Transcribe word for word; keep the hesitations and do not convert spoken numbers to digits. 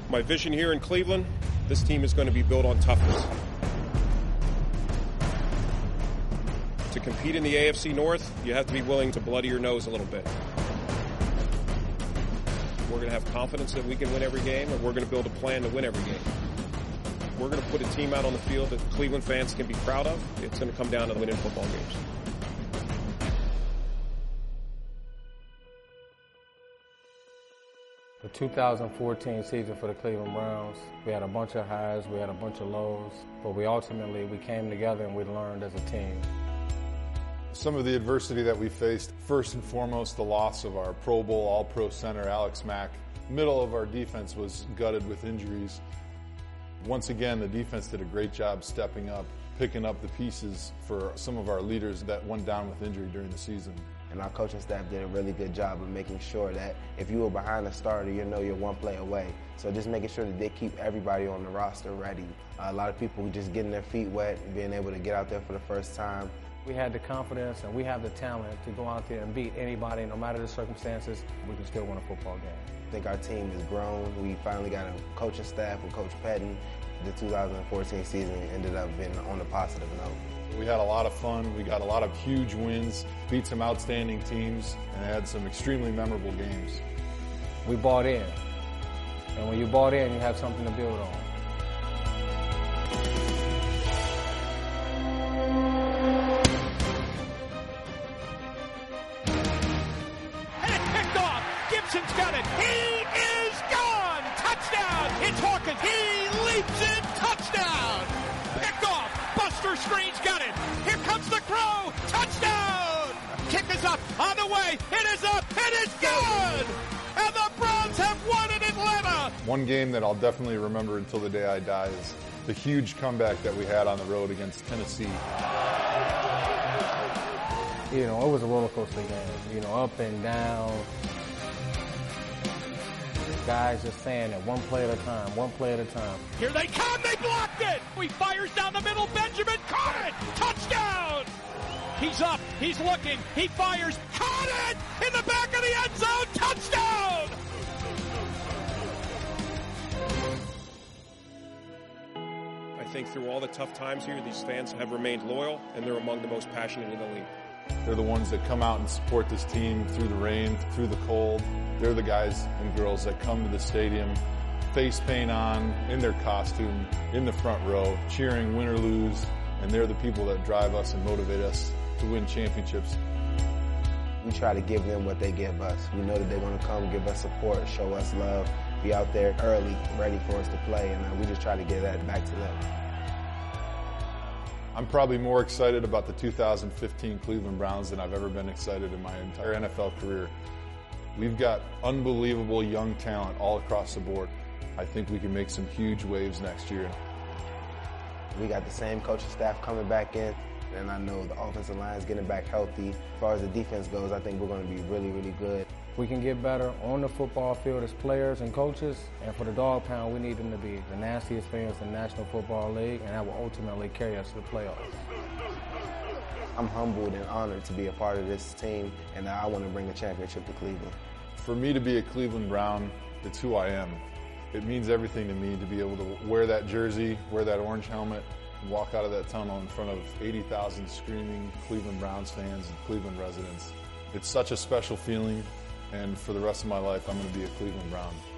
My vision here in Cleveland, this team is going to be built on toughness. To compete in the A F C North, you have to be willing to bloody your nose a little bit. We're going to have confidence that we can win every game, and we're going to build a plan to win every game. We're going to put a team out on the field that Cleveland fans can be proud of. It's going to come down to winning football games. The two thousand fourteen season for the Cleveland Browns, we had a bunch of highs, we had a bunch of lows, but we ultimately, we came together and we learned as a team. Some of the adversity that we faced, first and foremost, the loss of our Pro Bowl All-Pro center, Alex Mack. Middle of our defense was gutted with injuries. Once again, the defense did a great job stepping up, picking up the pieces for some of our leaders that went down with injury during the season. And our coaching staff did a really good job of making sure that if you were behind the starter, you know you're one play away. So just making sure that they keep everybody on the roster ready. Uh, a lot of people just getting their feet wet and being able to get out there for the first time. We had the confidence and we have the talent to go out there and beat anybody, no matter the circumstances. We can still win a football game. I think our team has grown. We finally got a coaching staff with Coach Pettin. The two thousand fourteen season ended up being on a positive note. We had a lot of fun. We got a lot of huge wins, beat some outstanding teams, and had some extremely memorable games. We bought in. And when you bought in, you have something to build on. Gibson's got it. He is gone. Touchdown. It's Hawkins. He leaps in. Touchdown. Picked off. Buster Screen's got it. Here comes the Crow. Touchdown. Kick is up. On the way. It is up. It is good. And the Browns have won in Atlanta. One game that I'll definitely remember until the day I die is the huge comeback that we had on the road against Tennessee. You know, it was a roller coaster game. You know, up and down. Guys just saying it one play at a time, one play at a time. Here they come, they blocked it! He fires down the middle, Benjamin caught it! Touchdown! He's up, he's looking, he fires, caught it! In the back of the end zone, touchdown! I think through all the tough times here, these fans have remained loyal, and they're among the most passionate in the league. They're the ones that come out and support this team through the rain, through the cold. They're the guys and girls that come to the stadium, face paint on, in their costume, in the front row, cheering win or lose, and they're the people that drive us and motivate us to win championships. We try to give them what they give us. We know that they want to come, give us support, show us love, be out there early, ready for us to play, and uh, we just try to give that back to them. I'm probably more excited about the two thousand fifteen Cleveland Browns than I've ever been excited in my entire N F L career. We've got unbelievable young talent all across the board. I think we can make some huge waves next year. We got the same coaching staff coming back in, and I know the offensive line is getting back healthy. As far as the defense goes, I think we're going to be really, really good. We can get better on the football field as players and coaches, and for the Dog Pound, we need them to be the nastiest fans in the National Football League, and that will ultimately carry us to the playoffs. I'm humbled and honored to be a part of this team, and I want to bring a championship to Cleveland. For me to be a Cleveland Brown, it's who I am. It means everything to me to be able to wear that jersey, wear that orange helmet, and walk out of that tunnel in front of eighty thousand screaming Cleveland Browns fans and Cleveland residents. It's such a special feeling, and for the rest of my life, I'm going to be a Cleveland Brown.